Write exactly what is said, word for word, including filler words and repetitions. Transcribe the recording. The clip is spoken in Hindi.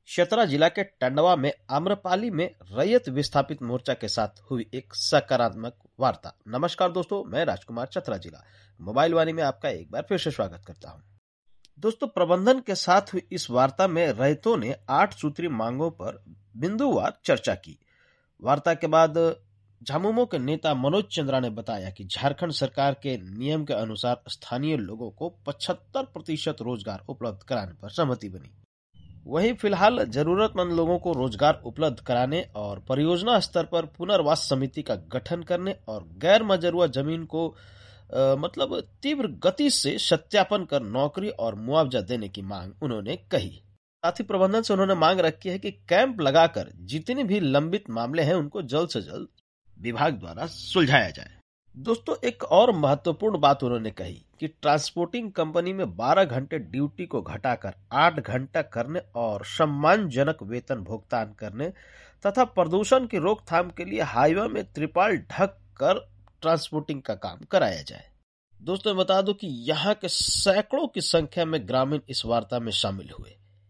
चतरा जिला के टंडवा में आम्रपाली में रैयत विस्थापित मोर्चा के साथ हुई एक सकारात्मक वार्ता। नमस्कार दोस्तों, मैं राजकुमार चतरा जिला मोबाइल वाणी में आपका एक बार फिर से स्वागत करता हूं। दोस्तों, प्रबंधन के साथ हुई इस वार्ता में रैयतों ने आठ सूत्री मांगों पर बिंदुवार चर्चा की। वार्ता के बाद झामुमो के नेता मनोज चंद्रा ने बताया कि झारखंड सरकार के नियम के अनुसार स्थानीय लोगों को पचहत्तर प्रतिशत रोजगार उपलब्ध कराने पर सहमति बनी। वहीं फिलहाल जरूरतमंद लोगों को रोजगार उपलब्ध कराने और परियोजना स्तर पर पुनर्वास समिति का गठन करने और गैर मजरूआ जमीन को आ, मतलब तीव्र गति से सत्यापन कर नौकरी और मुआवजा देने की मांग उन्होंने कही। साथ ही प्रबंधन से उन्होंने मांग रखी है कि कैंप लगाकर जितने भी लंबित मामले हैं उनको जल्द से जल्द विभाग द्वारा सुलझाया जाए। दोस्तों, एक और महत्वपूर्ण बात उन्होंने कही कि ट्रांसपोर्टिंग कंपनी में बारह घंटे ड्यूटी को घटाकर आठ घंटा करने और सम्मानजनक वेतन भुगतान करने तथा प्रदूषण की रोकथाम के लिए हाईवे में त्रिपाल ढक कर ट्रांसपोर्टिंग का काम कराया जाए। दोस्तों, बता दूं कि यहाँ के सैकड़ों की संख्या में ग्रामीण इस वार्ता में शामिल हुए।